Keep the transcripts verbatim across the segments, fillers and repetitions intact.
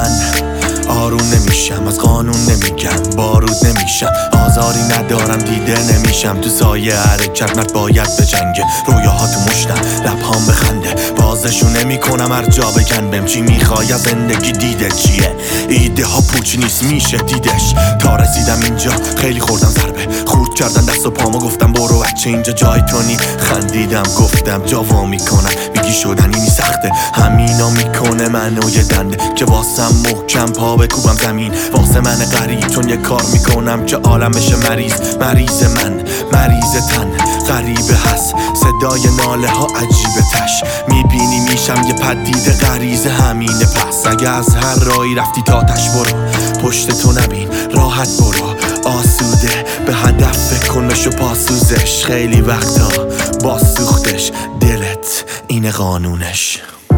من آروم نمیشم، از قانون نمیگم، بارود نمیشم، آزاری ندارم، دیده نمیشم. تو سایه حرکت مرد باید به جنگه، رویاها تو مشتم، لبهام بخنده، بازشون نمی کنم هر جا بگن بهم چی میخوای از زندگی، دیده چیه؟ ایده ها پوچ نیست میشه دیدش. تا رسیدم اینجا خیلی خوردم ضربه، خورد کردن دست و پامو، گفتم برو بچه اینجا جای تو نی. خندیدم گفتم جاوا میکنم، میگی شدنی نی سخته، همینا میکنه منو یه دنده که واسم محکم پا بکوبم زمین. واسه من غریب چون یه کار میکنم که عالم بشه مریض، مریض من، مریض تن غریبه هست، صدای ناله ها عجیبه تش، میبینی میشم یه پدیده غریزه همینه. پس اگه از هر راهی رفتی تا تش برو، پشت تو نبین راحت برو، آسوده به هدف فکر کن بشو پاسوزش. خیلی وقتا با سوختش دلت اینه قانونش.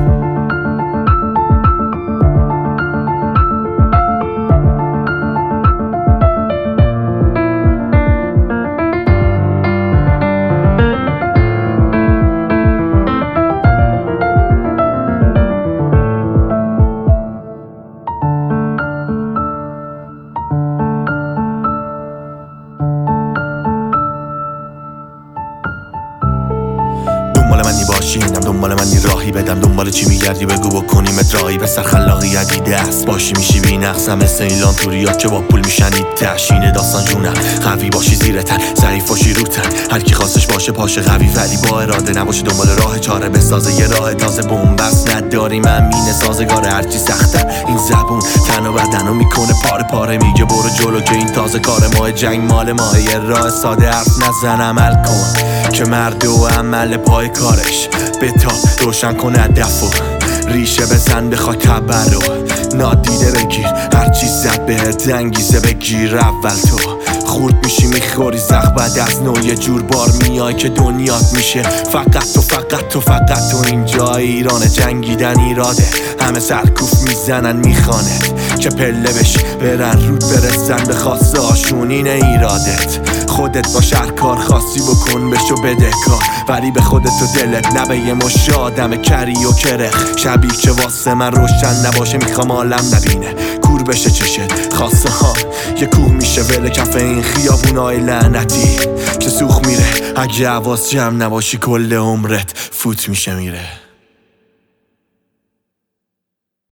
دنبال منی باشی اینم، دنبال منی راهی بدم، دنبال چی میگردی بگو بکنیمت راهی. به سر خلاقیت دیده است باشی میشی بی نقصم، مثل ایلان توریات که با پول میشنید تشینه داستان جونم. قوی باشی زیر تن، ضعیف باشی رو تن، هر کی خواستش باشه پاشه قوی ولی با اراده نباشه، دنبال راه چاره بسازه یه راه تازه. بنبست نداریم امین سازگار هرچی سختم، این زبون تن و بدنو میکنه پاره پاره، میگه برو جلو که این تازه کار ماه، جنگ مال ماه. یه راه ساده حرف نزن عمل کن که مرد و عمل پای کارش به تا روشن کنه هدفو، ریشه بزن بخواه تبرو نادیده بگیر، هر چیز زد بهت انگیزه بگیر. اول تو خورد میشی میخوری زخ، بعد از نوع یه جور بار میای که دنیات میشه فقط تو فقط تو فقط تو. اینجا ایران جنگیدن ایراده، همه سرکوف میزنن میخوانت که پله بشی برن رود برسن به خواسته هاشون، اینه ایرادت. خودت باش هر کار خاصی بکن بشو بده کار، ولی به خودت و دلت نه به یه مش آدم کری و کرخ. شبیه که واسه من روشن نباشه میخوام عالم نبینه، کور بشه چشت خواسته ها یه کوه میشه ول کف این خیابونای لعنتی که سوخ میره. اگه حواس جمع نباشی کل عمرت فوت میشه میره.